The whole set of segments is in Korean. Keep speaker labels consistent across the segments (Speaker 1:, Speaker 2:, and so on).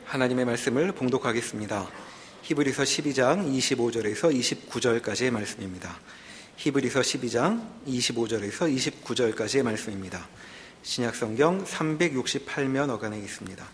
Speaker 1: 하나님의 말씀을 봉독하겠습니다. 히브리서 12장 25절에서 29절까지의 말씀입니다. 히브리서 12장 25절에서 29절까지의 말씀입니다. 신약성경 368면 어간에 있습니다.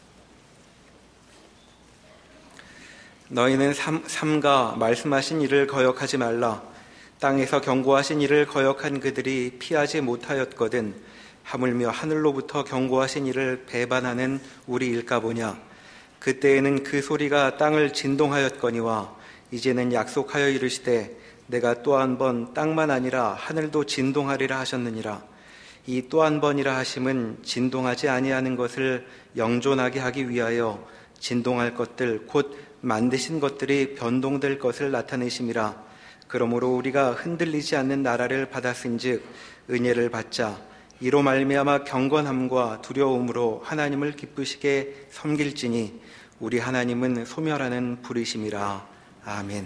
Speaker 1: 너희는 삼가 말씀하신 일을 거역하지 말라. 땅에서 경고하신 일을 거역한 그들이 피하지 못하였거든 하물며 하늘로부터 경고하신 일을 배반하는 우리일까 보냐. 그때에는 그 소리가 땅을 진동하였거니와 이제는 약속하여 이르시되 내가 또 한 번 땅만 아니라 하늘도 진동하리라 하셨느니라. 이 또 한 번이라 하심은 진동하지 아니하는 것을 영존하게 하기 위하여 진동할 것들 곧 만드신 것들이 변동될 것을 나타내심이라. 그러므로 우리가 흔들리지 않는 나라를 받았은즉 은혜를 받자. 이로 말미암아 경건함과 두려움으로 하나님을 기쁘시게 섬길지니 우리 하나님은 소멸하는 불이심이라. 아멘.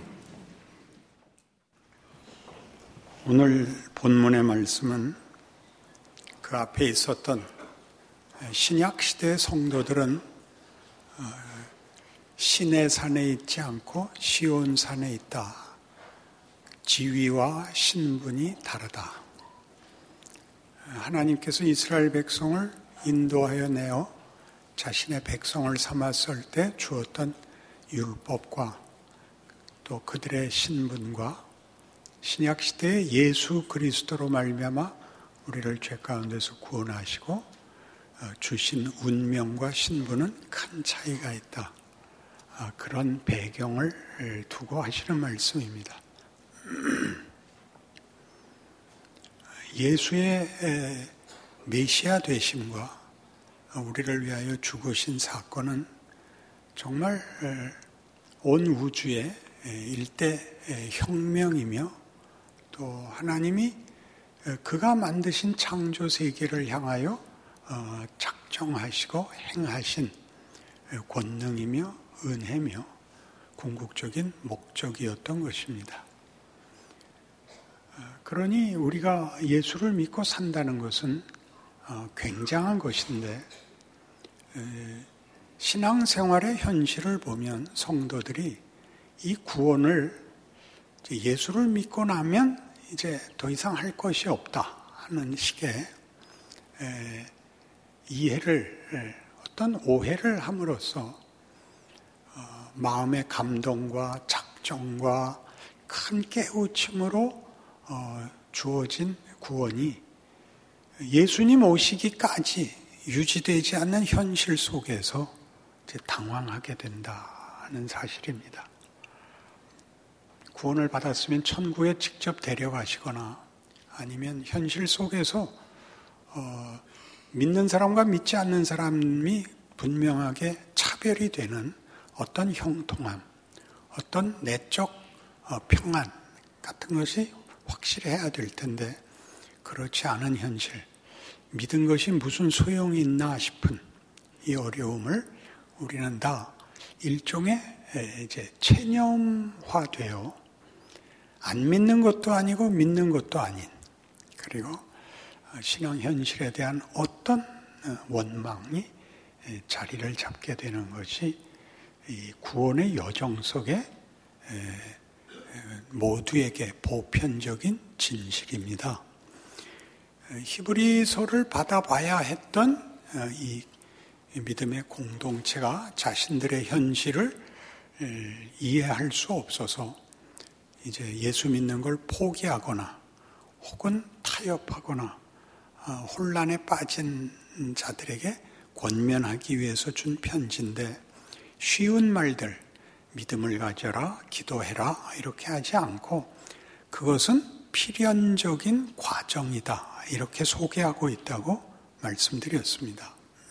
Speaker 2: 오늘 본문의 말씀은 그 앞에 있었던 신약 시대의 성도들은 시내산에 있지 않고 시온산에 있다. 지위와 신분이 다르다. 하나님께서 이스라엘 백성을 인도하여 내어 자신의 백성을 삼았을 때 주었던 율법과 또 그들의 신분과 신약 시대의 예수 그리스도로 말미암아 우리를 죄 가운데서 구원하시고 주신 운명과 신분은 큰 차이가 있다. 그런 배경을 두고 하시는 말씀입니다. 예수의 메시아 되심과 우리를 위하여 죽으신 사건은 정말 온 우주의 일대 혁명이며 또 하나님이 그가 만드신 창조 세계를 향하여 작정하시고 행하신 권능이며 은혜며 궁극적인 목적이었던 것입니다. 그러니 우리가 예수를 믿고 산다는 것은 굉장한 것인데 신앙생활의 현실을 보면 성도들이 이 구원을 예수를 믿고 나면 이제 더 이상 할 것이 없다 하는 식의 이해를 어떤 오해를 함으로써 마음의 감동과 작정과 큰 깨우침으로 주어진 구원이 예수님 오시기까지 유지되지 않는 현실 속에서 이제 당황하게 된다는 사실입니다. 구원을 받았으면 천국에 직접 데려가시거나 아니면 현실 속에서 믿는 사람과 믿지 않는 사람이 분명하게 차별이 되는 어떤 형통함, 어떤 내적 평안 같은 것이 확실해야 될 텐데 그렇지 않은 현실, 믿은 것이 무슨 소용이 있나 싶은 이 어려움을 우리는 다 일종의 이제 체념화되어 안 믿는 것도 아니고 믿는 것도 아닌 그리고 신앙 현실에 대한 어떤 원망이 자리를 잡게 되는 것이 이 구원의 여정 속에 모두에게 보편적인 진실입니다. 히브리서를 받아봐야 했던 이 믿음의 공동체가 자신들의 현실을 이해할 수 없어서 이제 예수 믿는 걸 포기하거나 혹은 타협하거나 혼란에 빠진 자들에게 권면하기 위해서 준 편지인데 쉬운 말들, 믿음을 가져라, 기도해라 이렇게 하지 않고 그것은 필연적인 과정이다 이렇게 소개하고 있다고 말씀드렸습니다.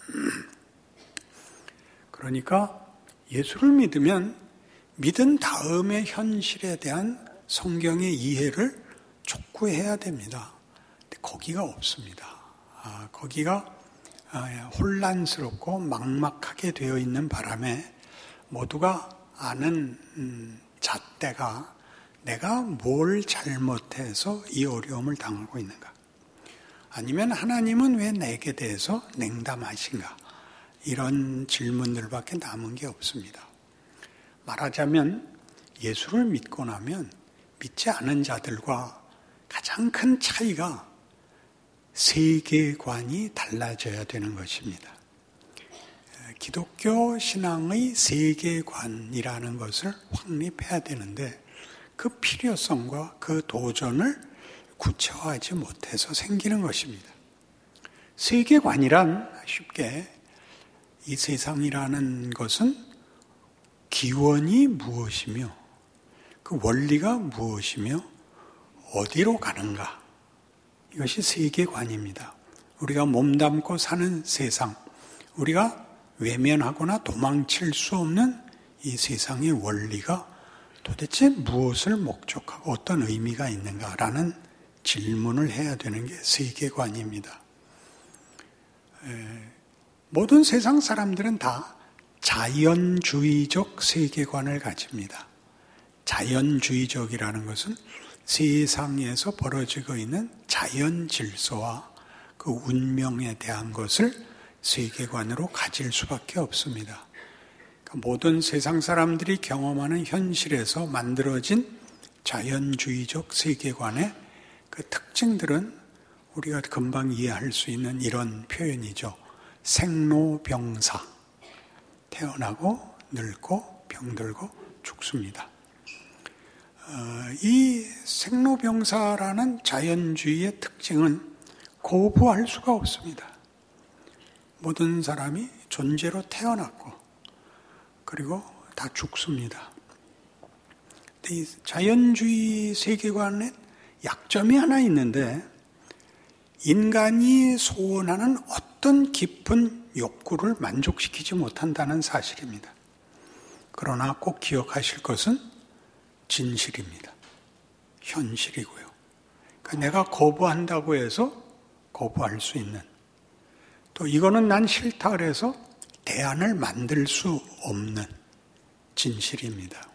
Speaker 2: 그러니까 예수를 믿으면 믿은 다음의 현실에 대한 성경의 이해를 촉구해야 됩니다. 근데 거기가 없습니다. 거기가 혼란스럽고 막막하게 되어 있는 바람에 모두가 아는 잣대가 내가 뭘 잘못해서 이 어려움을 당하고 있는가? 아니면 하나님은 왜 내게 대해서 냉담하신가? 이런 질문들밖에 남은 게 없습니다. 말하자면 예수를 믿고 나면 믿지 않은 자들과 가장 큰 차이가 세계관이 달라져야 되는 것입니다. 기독교 신앙의 세계관이라는 것을 확립해야 되는데 그 필요성과 그 도전을 구체화하지 못해서 생기는 것입니다. 세계관이란 쉽게 이 세상이라는 것은 기원이 무엇이며 그 원리가 무엇이며 어디로 가는가, 이것이 세계관입니다. 우리가 몸담고 사는 세상, 우리가 외면하거나 도망칠 수 없는 이 세상의 원리가 도대체 무엇을 목적하고 어떤 의미가 있는가라는 질문을 해야 되는 게 세계관입니다. 모든 세상 사람들은 다 자연주의적 세계관을 가집니다. 자연주의적이라는 것은 세상에서 벌어지고 있는 자연 질서와 그 운명에 대한 것을 세계관으로 가질 수밖에 없습니다. 그러니까 모든 세상 사람들이 경험하는 현실에서 만들어진 자연주의적 세계관의 그 특징들은 우리가 금방 이해할 수 있는 이런 표현이죠. 생로병사. 태어나고 늙고 병들고 죽습니다. 이 생로병사라는 자연주의의 특징은 거부할 수가 없습니다. 모든 사람이 존재로 태어났고 그리고 다 죽습니다. 이 자연주의 세계관에 약점이 하나 있는데 인간이 소원하는 어떤 깊은 욕구를 만족시키지 못한다는 사실입니다. 그러나 꼭 기억하실 것은 진실입니다. 현실이고요. 그러니까 내가 거부한다고 해서 거부할 수 있는, 또 이거는 난 싫다 그래서 대안을 만들 수 없는 진실입니다.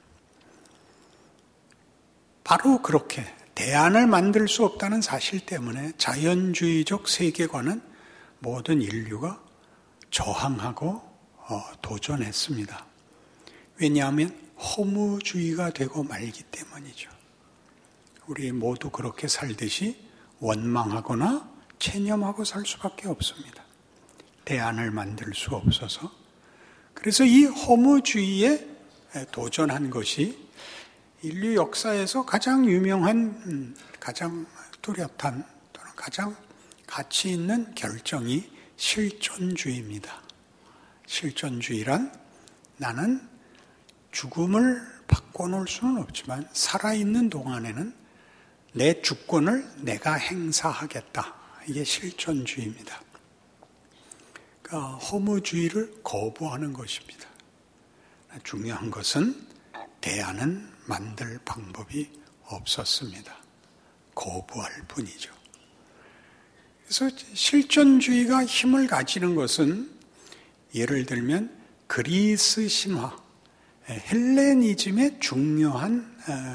Speaker 2: 바로 그렇게 대안을 만들 수 없다는 사실 때문에 자연주의적 세계관은 모든 인류가 저항하고 도전했습니다. 왜냐하면 허무주의가 되고 말기 때문이죠. 우리 모두 그렇게 살듯이 원망하거나 체념하고 살 수밖에 없습니다. 대안을 만들 수 없어서. 그래서 이 허무주의에 도전한 것이 인류 역사에서 가장 유명한, 가장 뚜렷한 또는 가장 가치 있는 결정이 실존주의입니다. 실존주의란 나는 죽음을 바꿔놓을 수는 없지만 살아있는 동안에는 내 주권을 내가 행사하겠다. 이게 실존주의입니다. 그러니까 허무주의를 거부하는 것입니다. 중요한 것은 대안은 만들 방법이 없었습니다. 거부할 뿐이죠. 그래서 실존주의가 힘을 가지는 것은 예를 들면 그리스 신화, 헬레니즘의 중요한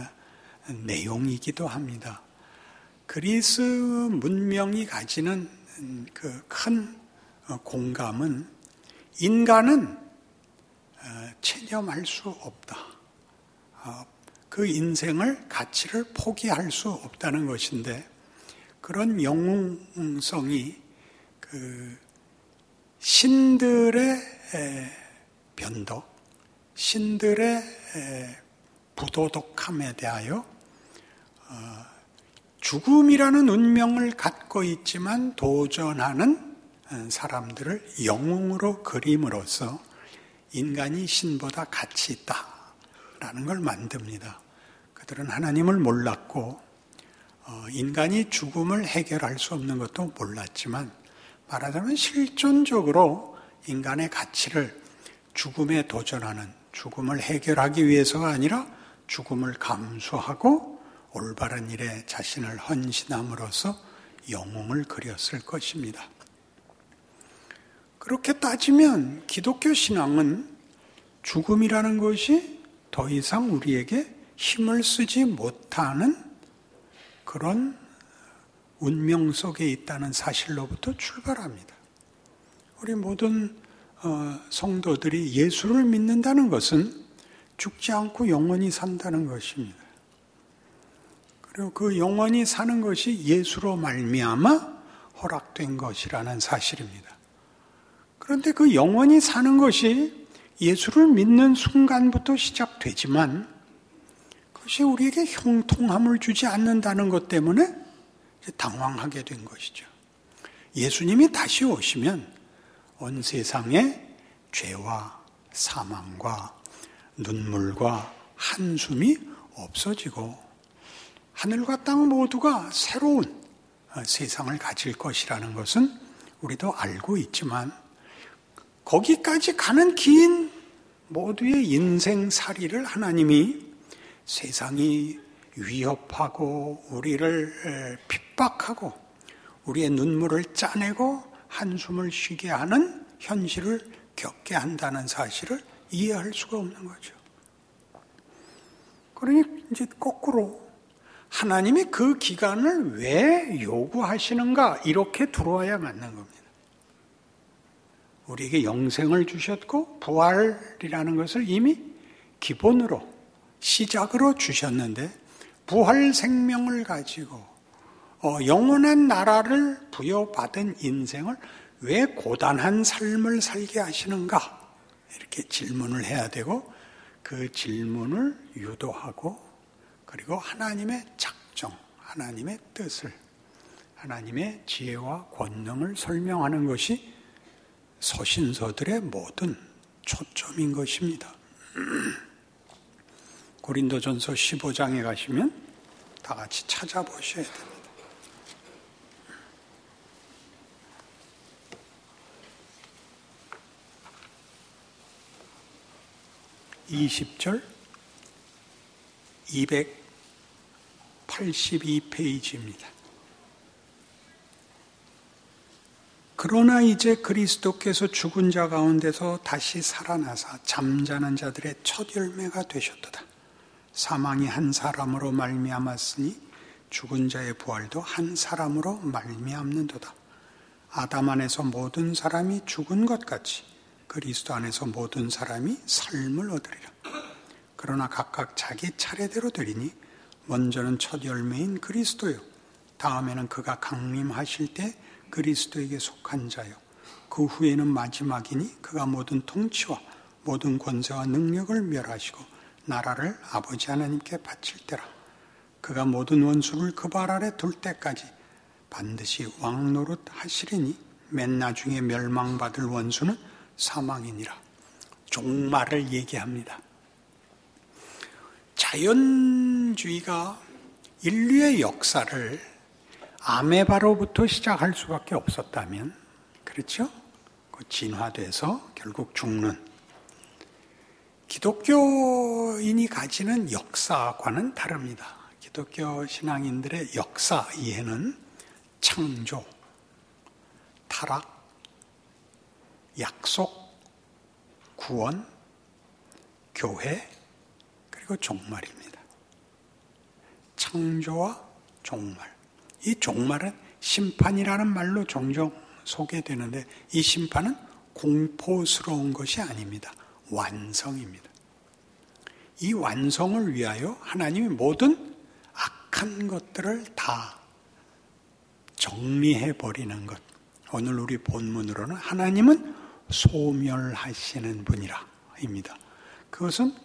Speaker 2: 내용이기도 합니다. 그리스 문명이 가지는 그 큰 공감은 인간은 체념할 수 없다. 그 인생을 가치를 포기할 수 없다는 것인데 그런 영웅성이 그 신들의 변덕, 신들의 부도덕함에 대하여 죽음이라는 운명을 갖고 있지만 도전하는 사람들을 영웅으로 그림으로써 인간이 신보다 가치 있다라는 걸 만듭니다. 그들은 하나님을 몰랐고 인간이 죽음을 해결할 수 없는 것도 몰랐지만 말하자면 실존적으로 인간의 가치를 죽음에 도전하는, 죽음을 해결하기 위해서가 아니라 죽음을 감수하고 올바른 일에 자신을 헌신함으로써 영웅을 그렸을 것입니다. 그렇게 따지면 기독교 신앙은 죽음이라는 것이 더 이상 우리에게 힘을 쓰지 못하는 그런 운명 속에 있다는 사실로부터 출발합니다. 우리 모든 성도들이 예수를 믿는다는 것은 죽지 않고 영원히 산다는 것입니다. 그리고 그 영원히 사는 것이 예수로 말미암아 허락된 것이라는 사실입니다. 그런데 그 영원히 사는 것이 예수를 믿는 순간부터 시작되지만 그것이 우리에게 형통함을 주지 않는다는 것 때문에 당황하게 된 것이죠. 예수님이 다시 오시면 온 세상에 죄와 사망과 눈물과 한숨이 없어지고 하늘과 땅 모두가 새로운 세상을 가질 것이라는 것은 우리도 알고 있지만 거기까지 가는 긴 모두의 인생살이를 하나님이 세상이 위협하고 우리를 핍박하고 우리의 눈물을 짜내고 한숨을 쉬게 하는 현실을 겪게 한다는 사실을 이해할 수가 없는 거죠. 그러니 이제 거꾸로 하나님이 그 기간을 왜 요구하시는가 이렇게 들어와야 맞는 겁니다. 우리에게 영생을 주셨고 부활이라는 것을 이미 기본으로 시작으로 주셨는데 부활 생명을 가지고 영원한 나라를 부여받은 인생을 왜 고단한 삶을 살게 하시는가 이렇게 질문을 해야 되고 그 질문을 유도하고 그리고 하나님의 작정, 하나님의 뜻을 하나님의 지혜와 권능을 설명하는 것이 서신서들의 모든 초점인 것입니다. 고린도전서 15장에 가시면 다 같이 찾아보셔야 됩니다. 20절 282페이지입니다. 그러나 이제 그리스도께서 죽은 자 가운데서 다시 살아나사 잠자는 자들의 첫 열매가 되셨도다. 사망이 한 사람으로 말미암았으니 죽은 자의 부활도 한 사람으로 말미암는도다. 아담 안에서 모든 사람이 죽은 것 같이 그리스도 안에서 모든 사람이 삶을 얻으리라. 그러나 각각 자기 차례대로 되리니 먼저는 첫 열매인 그리스도요 다음에는 그가 강림하실 때 그리스도에게 속한 자요 그 후에는 마지막이니 그가 모든 통치와 모든 권세와 능력을 멸하시고 나라를 아버지 하나님께 바칠 때라. 그가 모든 원수를 그 발 아래 둘 때까지 반드시 왕노릇 하시리니 맨 나중에 멸망받을 원수는 사망이니라. 종말을 얘기합니다. 자연주의가 인류의 역사를 아메바로부터 시작할 수밖에 없었다면, 그렇죠? 진화돼서 결국 죽는 기독교인이 가지는 역사과는 다릅니다. 기독교 신앙인들의 역사 이해는 창조, 타락, 약속, 구원, 교회, 그리고 종말입니다. 창조와 종말. 이 종말은 심판이라는 말로 종종 소개되는데 이 심판은 공포스러운 것이 아닙니다. 완성입니다. 이 완성을 위하여 하나님이 모든 악한 것들을 다 정리해버리는 것. 오늘 우리 본문으로는 하나님은 소멸하시는 분이라 입니다. 그것은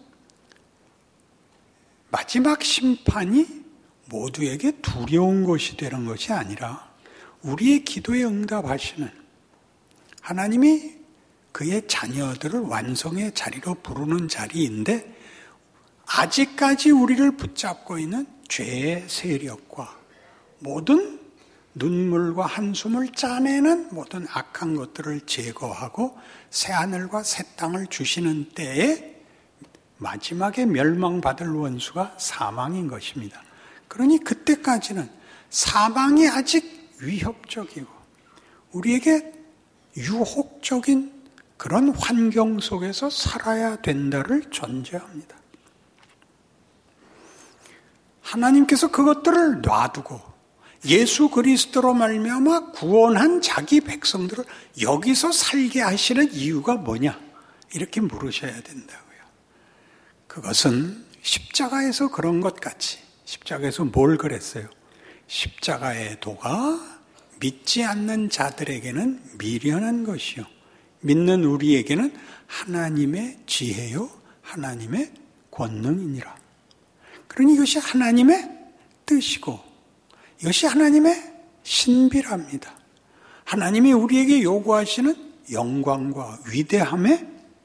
Speaker 2: 마지막 심판이 모두에게 두려운 것이 되는 것이 아니라 우리의 기도에 응답하시는 하나님이 그의 자녀들을 완성의 자리로 부르는 자리인데 아직까지 우리를 붙잡고 있는 죄의 세력과 모든 눈물과 한숨을 짜내는 모든 악한 것들을 제거하고 새하늘과 새 땅을 주시는 때에 마지막에 멸망받을 원수가 사망인 것입니다. 그러니 그때까지는 사망이 아직 위협적이고 우리에게 유혹적인 그런 환경 속에서 살아야 된다를 전제합니다. 하나님께서 그것들을 놔두고 예수 그리스도로 말미암아 구원한 자기 백성들을 여기서 살게 하시는 이유가 뭐냐? 이렇게 물으셔야 된다고요. 그것은 십자가에서 그런 것 같이, 십자가에서 뭘 그랬어요? 십자가의 도가 믿지 않는 자들에게는 미련한 것이요, 믿는 우리에게는 하나님의 지혜요 하나님의 권능이니라. 그러니 이것이 하나님의 뜻이고 이것이 하나님의 신비랍니다. 하나님이 우리에게 요구하시는 영광과 위대함의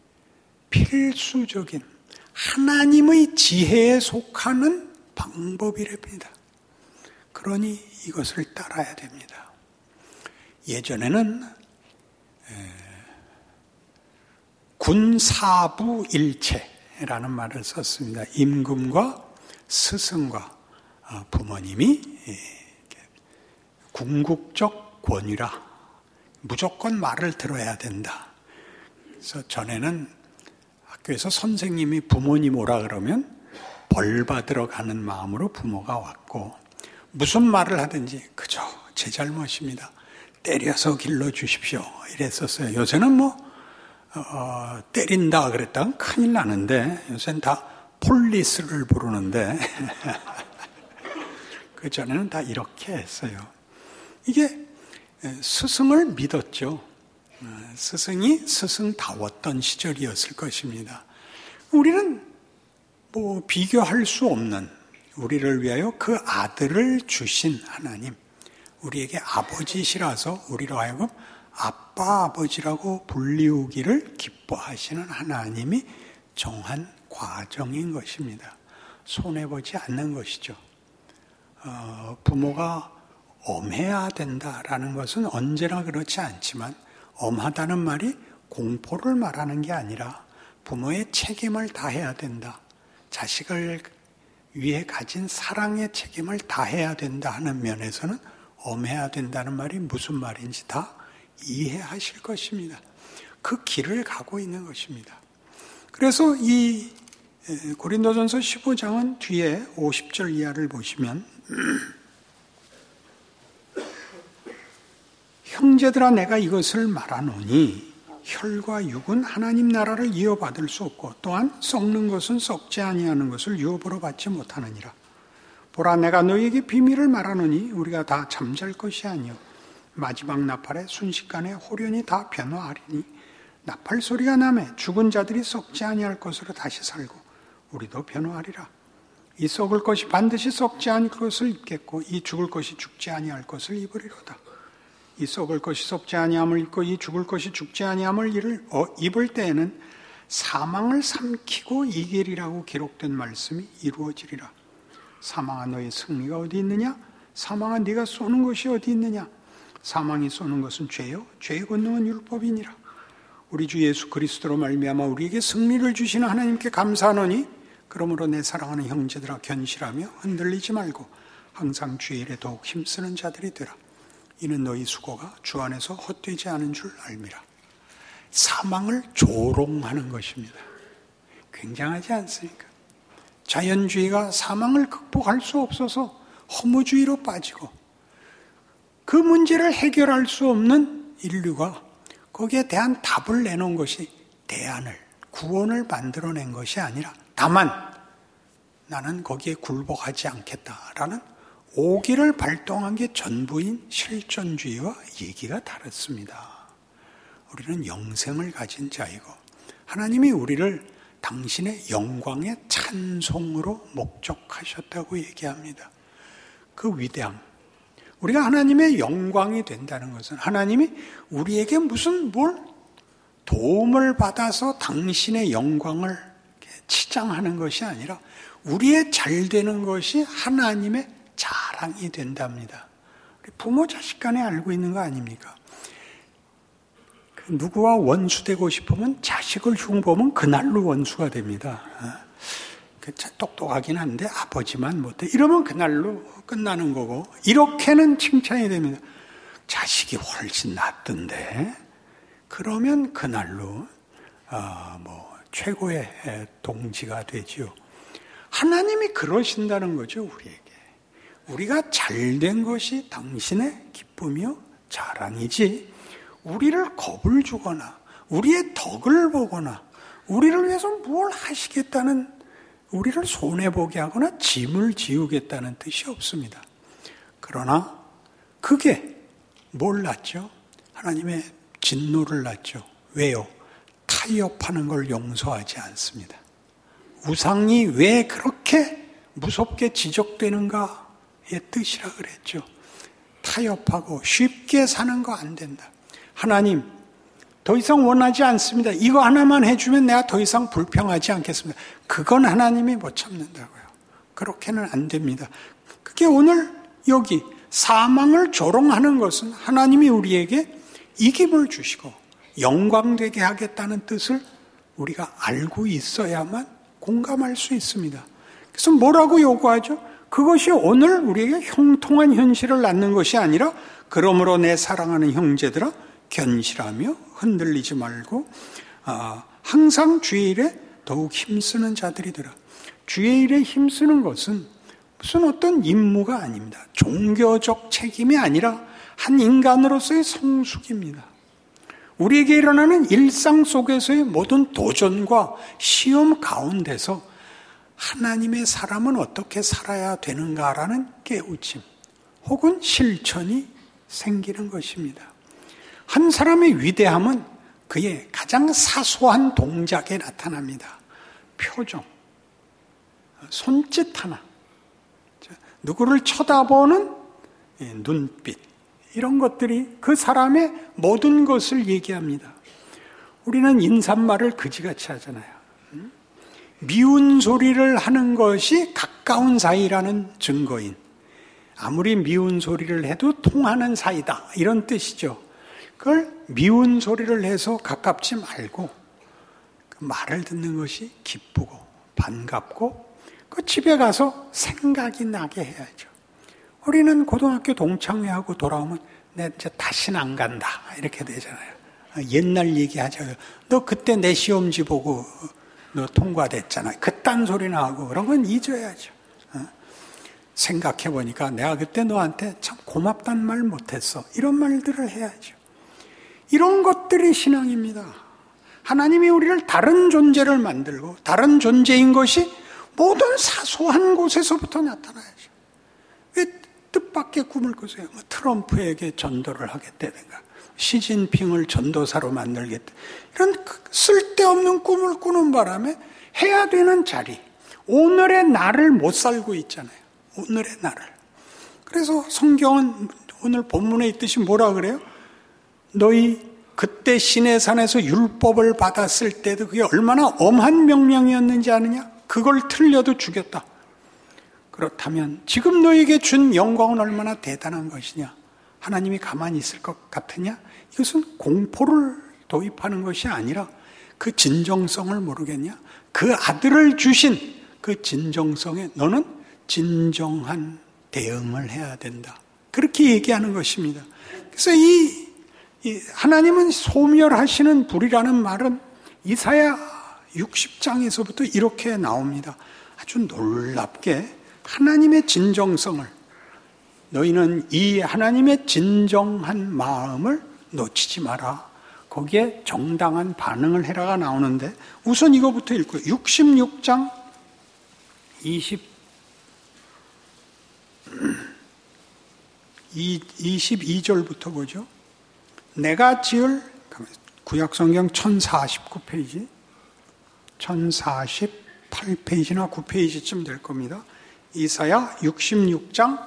Speaker 2: 필수적인 하나님의 지혜에 속하는 방법이랍니다. 그러니 이것을 따라야 됩니다. 예전에는 군사부일체라는 말을 썼습니다. 임금과 스승과 부모님이 궁극적 권위라 무조건 말을 들어야 된다. 그래서 전에는 학교에서 선생님이 부모님 오라 그러면 벌 받으러 가는 마음으로 부모가 왔고, 무슨 말을 하든지 그저 제 잘못입니다, 때려서 길러주십시오 이랬었어요. 요새는 때린다 그랬다가 큰일 나는데 요새는 다 폴리스를 부르는데 그 전에는 다 이렇게 했어요. 이게 스승을 믿었죠. 스승이 스승다웠던 시절이었을 것입니다. 우리는 비교할 수 없는, 우리를 위하여 그 아들을 주신 하나님, 우리에게 아버지시라서 우리로 하여금 아빠 아버지라고 불리우기를 기뻐하시는 하나님이 정한 과정인 것입니다. 손해보지 않는 것이죠. 부모가 엄해야 된다라는 것은 언제나 그렇지 않지만, 엄하다는 말이 공포를 말하는 게 아니라 부모의 책임을 다해야 된다, 자식을 위해 가진 사랑의 책임을 다해야 된다 하는 면에서는 엄해야 된다는 말이 무슨 말인지 다 이해하실 것입니다. 그 길을 가고 있는 것입니다. 그래서 이 고린도전서 15장은 뒤에 50절 이하를 보시면 형제들아 내가 이것을 말하노니 혈과 육은 하나님 나라를 이어받을 수 없고 또한 썩는 것은 썩지 아니하는 것을 유업으로 받지 못하느니라. 보라 내가 너희에게 비밀을 말하노니 우리가 다 잠잘 것이 아니요 마지막 나팔에 순식간에 호련히 다 변화하리니 나팔 소리가 나매 죽은 자들이 썩지 아니할 것으로 다시 살고 우리도 변화하리라. 이 썩을 것이 반드시 썩지 아니할 것을 입겠고 이 죽을 것이 죽지 아니할 것을 입으리로다. 이 썩을 것이 썩지 아니함을 입고 이 죽을 것이 죽지 아니함을 입을 때에는 사망을 삼키고 이기리라고 기록된 말씀이 이루어지리라. 사망아 너의 승리가 어디 있느냐? 사망아 네가 쏘는 것이 어디 있느냐? 사망이 쏘는 것은 죄요 죄의 권능은 율법이니라. 우리 주 예수 그리스도로 말미암아 우리에게 승리를 주시는 하나님께 감사하노니 그러므로 내 사랑하는 형제들아 견실하며 흔들리지 말고 항상 주의 일에 더욱 힘쓰는 자들이 되라. 이는 너희 수고가 주 안에서 헛되지 않은 줄 알미라. 사망을 조롱하는 것입니다. 굉장하지 않습니까? 자연주의가 사망을 극복할 수 없어서 허무주의로 빠지고 그 문제를 해결할 수 없는 인류가 거기에 대한 답을 내놓은 것이 대안을, 구원을 만들어낸 것이 아니라 다만 나는 거기에 굴복하지 않겠다라는 오기를 발동한 게 전부인 실존주의와 얘기가 다릅니다. 우리는 영생을 가진 자이고 하나님이 우리를 당신의 영광의 찬송으로 목적하셨다고 얘기합니다. 그 위대함, 우리가 하나님의 영광이 된다는 것은 하나님이 우리에게 무슨 도움을 받아서 당신의 영광을 치장하는 것이 아니라 우리의 잘 되는 것이 하나님의 자랑이 된답니다. 부모 자식 간에 알고 있는 거 아닙니까? 누구와 원수되고 싶으면 자식을 흉보면 그날로 원수가 됩니다. 똑똑하긴 한데 아버지만 못해. 이러면 그날로 끝나는 거고 이렇게는 칭찬이 됩니다. 자식이 훨씬 낫던데 그러면 그날로 최고의 동지가 되지요. 하나님이 그러신다는 거죠. 우리에게. 우리가 잘된 것이 당신의 기쁨이요 자랑이지, 우리를 겁을 주거나 우리의 덕을 보거나 우리를 위해서 뭘 하시겠다는, 우리를 손해보게 하거나 짐을 지우겠다는 뜻이 없습니다. 그러나 그게 뭘 낳죠? 하나님의 진노를 낳죠. 왜요? 타협하는 걸 용서하지 않습니다. 우상이 왜 그렇게 무섭게 지적되는가의 뜻이라 그랬죠. 타협하고 쉽게 사는 거 안 된다. 하나님, 더 이상 원하지 않습니다. 이거 하나만 해주면 내가 더 이상 불평하지 않겠습니다. 그건 하나님이 못 참는다고요. 그렇게는 안 됩니다. 그게 오늘 여기 사망을 조롱하는 것은 하나님이 우리에게 이김을 주시고 영광되게 하겠다는 뜻을 우리가 알고 있어야만 공감할 수 있습니다. 그래서 뭐라고 요구하죠? 그것이 오늘 우리에게 형통한 현실을 낳는 것이 아니라, 그러므로 내 사랑하는 형제들아 견실하며 흔들리지 말고 항상 주의 일에 더욱 힘쓰는 자들이더라. 주의 일에 힘쓰는 것은 무슨 어떤 임무가 아닙니다. 종교적 책임이 아니라 한 인간으로서의 성숙입니다. 우리에게 일어나는 일상 속에서의 모든 도전과 시험 가운데서 하나님의 사람은 어떻게 살아야 되는가라는 깨우침 혹은 실천이 생기는 것입니다. 한 사람의 위대함은 그의 가장 사소한 동작에 나타납니다. 표정, 손짓 하나, 누구를 쳐다보는 눈빛, 이런 것들이 그 사람의 모든 것을 얘기합니다. 우리는 인사말을 그지같이 하잖아요. 미운 소리를 하는 것이 가까운 사이라는 증거인, 아무리 미운 소리를 해도 통하는 사이다, 이런 뜻이죠. 그걸 미운 소리를 해서 가깝지 말고 그 말을 듣는 것이 기쁘고 반갑고 그 집에 가서 생각이 나게 해야죠. 우리는 고등학교 동창회하고 돌아오면 내 이제 다시는 안 간다 이렇게 되잖아요. 옛날 얘기하죠. 너 그때 내 시험지 보고 너 통과됐잖아. 그딴 소리나 하고 그런 건 잊어야죠. 생각해보니까 내가 그때 너한테 참 고맙단 말 못했어. 이런 말들을 해야죠. 이런 것들이 신앙입니다. 하나님이 우리를 다른 존재를 만들고 다른 존재인 것이 모든 사소한 곳에서부터 나타나야죠. 왜 뜻밖의 꿈을 꾸세요? 트럼프에게 전도를 하겠다든가 시진핑을 전도사로 만들겠다, 이런 쓸데없는 꿈을 꾸는 바람에 해야 되는 자리, 오늘의 나를 못 살고 있잖아요. 오늘의 나를. 그래서 성경은 오늘 본문에 있듯이 뭐라 그래요? 너희 그때 시내산에서 율법을 받았을 때도 그게 얼마나 엄한 명령이었는지 아느냐? 그걸 틀려도 죽였다. 그렇다면 지금 너에게 준 영광은 얼마나 대단한 것이냐? 하나님이 가만히 있을 것 같으냐? 이것은 공포를 도입하는 것이 아니라 그 진정성을 모르겠냐? 그 아들을 주신 그 진정성에 너는 진정한 대응을 해야 된다. 그렇게 얘기하는 것입니다. 그래서 이 하나님은 소멸하시는 불이라는 말은 이사야 60장에서부터 이렇게 나옵니다. 아주 놀랍게 하나님의 진정성을, 너희는 이 하나님의 진정한 마음을 놓치지 마라. 거기에 정당한 반응을 해라가 나오는데, 우선 이거부터 읽고요. 66장 22절부터 보죠. 내가 지을, 구약성경 1049페이지, 1048페이지나 9페이지쯤 될 겁니다. 이사야 66장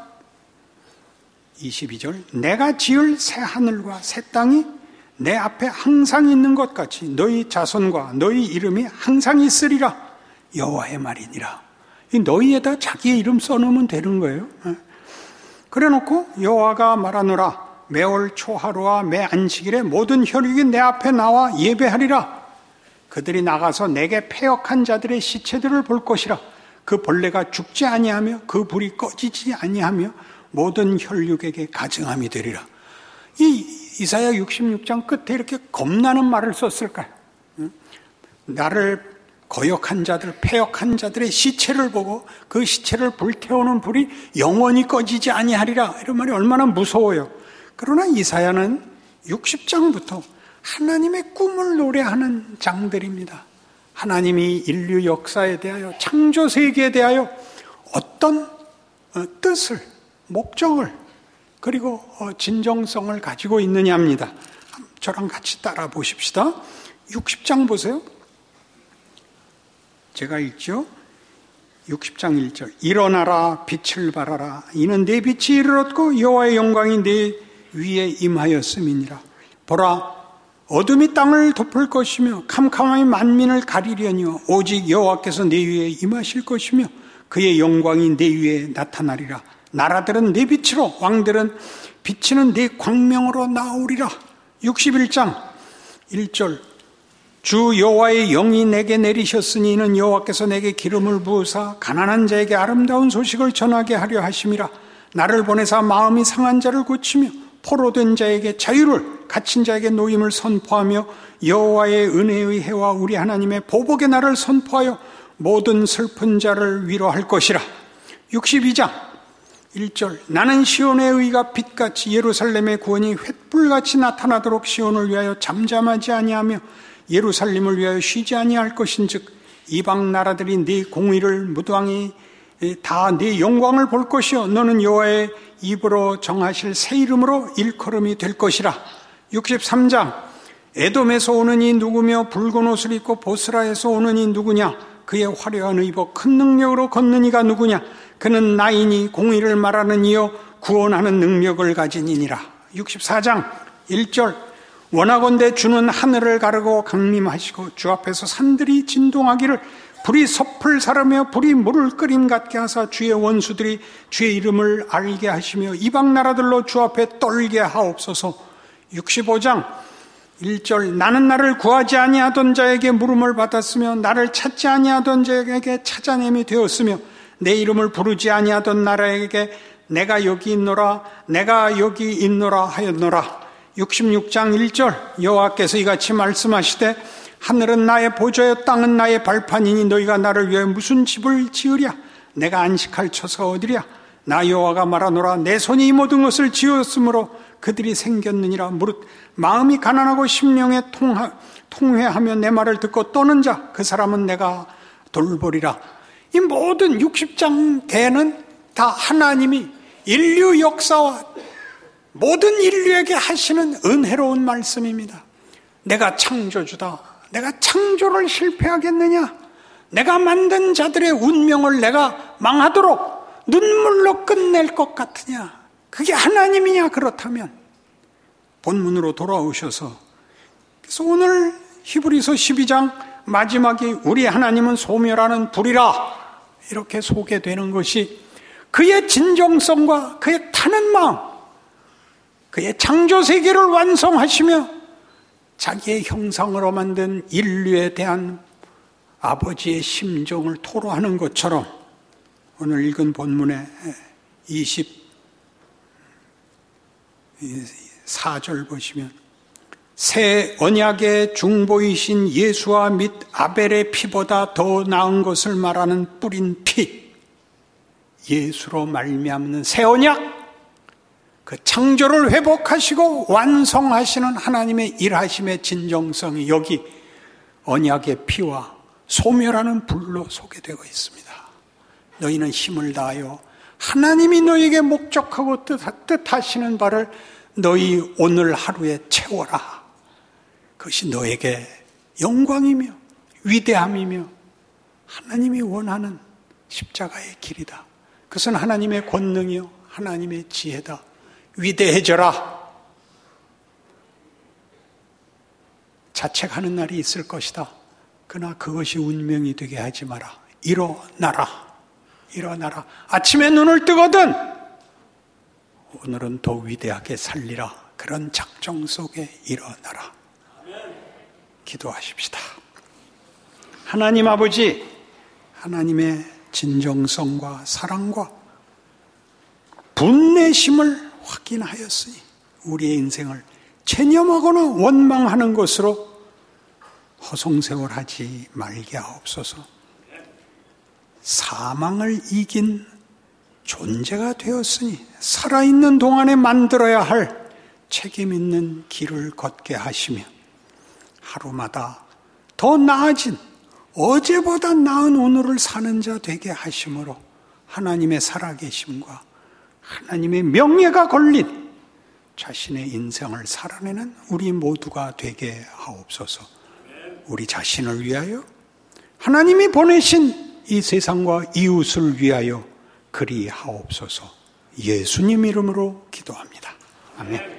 Speaker 2: 22절. 내가 지을 새 하늘과 새 땅이 내 앞에 항상 있는 것 같이 너희 자손과 너희 이름이 항상 있으리라. 여호와의 말이니라. 이 너희에다 자기의 이름 써놓으면 되는 거예요. 그래놓고 여호와가 말하노라. 매월 초하루와 매 안식일에 모든 혈육이 내 앞에 나와 예배하리라. 그들이 나가서 내게 패역한 자들의 시체들을 볼 것이라. 그 벌레가 죽지 아니하며 그 불이 꺼지지 아니하며 모든 혈육에게 가증함이 되리라. 이 이사야 66장 끝에 이렇게 겁나는 말을 썼을까요? 나를 거역한 자들, 패역한 자들의 시체를 보고 그 시체를 불태우는 불이 영원히 꺼지지 아니하리라. 이런 말이 얼마나 무서워요. 그러나 이사야는 60장부터 하나님의 꿈을 노래하는 장들입니다. 하나님이 인류 역사에 대하여, 창조 세계에 대하여 어떤 뜻을, 목적을, 그리고 진정성을 가지고 있느냐입니다. 저랑 같이 따라 보십시다. 60장 보세요. 제가 읽죠. 60장 1절. 일어나라, 빛을 발하라. 이는 내 빛이 이르렀고 여호와의 영광이 내 위에 임하였음이니라. 보라, 어둠이 땅을 덮을 것이며 캄캄함이 만민을 가리려니와 오직 여호와께서 내 위에 임하실 것이며 그의 영광이 내 위에 나타나리라. 나라들은 내 빛으로, 왕들은 비치는 내 광명으로 나오리라. 61장 1절. 주 여호와의 영이 내게 내리셨으니 이는 여호와께서 내게 기름을 부으사 가난한 자에게 아름다운 소식을 전하게 하려 하심이라. 나를 보내사 마음이 상한 자를 고치며 포로된 자에게 자유를, 갇힌 자에게 노임을 선포하며 여호와의 은혜의 해와 우리 하나님의 보복의 날을 선포하여 모든 슬픈 자를 위로할 것이라. 62장 1절. 나는 시온의 의가 빛같이 예루살렘의 구원이 횃불같이 나타나도록 시온을 위하여 잠잠하지 아니하며 예루살렘을 위하여 쉬지 아니할 것인즉 이방 나라들이 네 공의를 무도항이 다 네 영광을 볼 것이요 너는 여호와의 입으로 정하실 새 이름으로 일컬음이 될 것이라. 63장. 에돔에서 오는 이 누구며 붉은 옷을 입고 보스라에서 오는 이 누구냐? 그의 화려한 의복 큰 능력으로 걷는 이가 누구냐? 그는 나이니 공의를 말하는 이요 구원하는 능력을 가진 이니라. 64장 1절. 원하건대 주는 하늘을 가르고 강림하시고 주 앞에서 산들이 진동하기를 불이 섭을 사르며 불이 물을 끓임 같게 하사 주의 원수들이 주의 이름을 알게 하시며 이방 나라들로 주 앞에 떨게 하옵소서. 65장 1절. 나는 나를 구하지 아니하던 자에게 물음을 받았으며 나를 찾지 아니하던 자에게 찾아냄이 되었으며 내 이름을 부르지 아니하던 나라에게 내가 여기 있노라 내가 여기 있노라 하였노라. 66장 1절. 여호와께서 이같이 말씀하시되 하늘은 나의 보좌여 땅은 나의 발판이니 너희가 나를 위해 무슨 집을 지으랴? 내가 안식할 처소가 어디랴? 나 여호와가 말하노라. 내 손이 이 모든 것을 지었으므로 그들이 생겼느니라. 무릇 마음이 가난하고 심령에 통회하며 내 말을 듣고 떠는 자 그 사람은 내가 돌보리라. 이 모든 60장계는 다 하나님이 인류 역사와 모든 인류에게 하시는 은혜로운 말씀입니다. 내가 창조주다. 내가 창조를 실패하겠느냐? 내가 만든 자들의 운명을 내가 망하도록 눈물로 끝낼 것 같으냐? 그게 하나님이냐? 그렇다면 본문으로 돌아오셔서 그래서 오늘 히브리서 12장 마지막이 우리 하나님은 소멸하는 불이라 이렇게 소개되는 것이 그의 진정성과 그의 타는 마음, 그의 창조세계를 완성하시며 자기의 형상으로 만든 인류에 대한 아버지의 심정을 토로하는 것처럼 오늘 읽은 본문의 24절 보시면 새 언약의 중보이신 예수와 및 아벨의 피보다 더 나은 것을 말하는 뿌린 피, 예수로 말미암는 새 언약, 그 창조를 회복하시고 완성하시는 하나님의 일하심의 진정성이 여기 언약의 피와 소멸하는 불로 소개되고 있습니다. 너희는 힘을 다하여 하나님이 너희에게 목적하고 뜻하시는 바를 너희 오늘 하루에 채워라. 그것이 너에게 영광이며 위대함이며 하나님이 원하는 십자가의 길이다. 그것은 하나님의 권능이요 하나님의 지혜다. 위대해져라. 자책하는 날이 있을 것이다. 그러나 그것이 운명이 되게 하지 마라. 일어나라. 일어나라. 아침에 눈을 뜨거든 오늘은 더 위대하게 살리라. 그런 작정 속에 일어나라. 기도하십시다. 하나님 아버지, 하나님의 진정성과 사랑과 분내심을 확인하였으니 우리의 인생을 체념하거나 원망하는 것으로 허송세월하지 말게 하옵소서. 사망을 이긴 존재가 되었으니 살아있는 동안에 만들어야 할 책임 있는 길을 걷게 하시며 하루마다 더 나아진 어제보다 나은 오늘을 사는 자 되게 하심으로 하나님의 살아계심과 하나님의 명예가 걸린 자신의 인생을 살아내는 우리 모두가 되게 하옵소서. 우리 자신을 위하여 하나님이 보내신 이 세상과 이웃을 위하여 그리하옵소서. 예수님 이름으로 기도합니다. 아멘.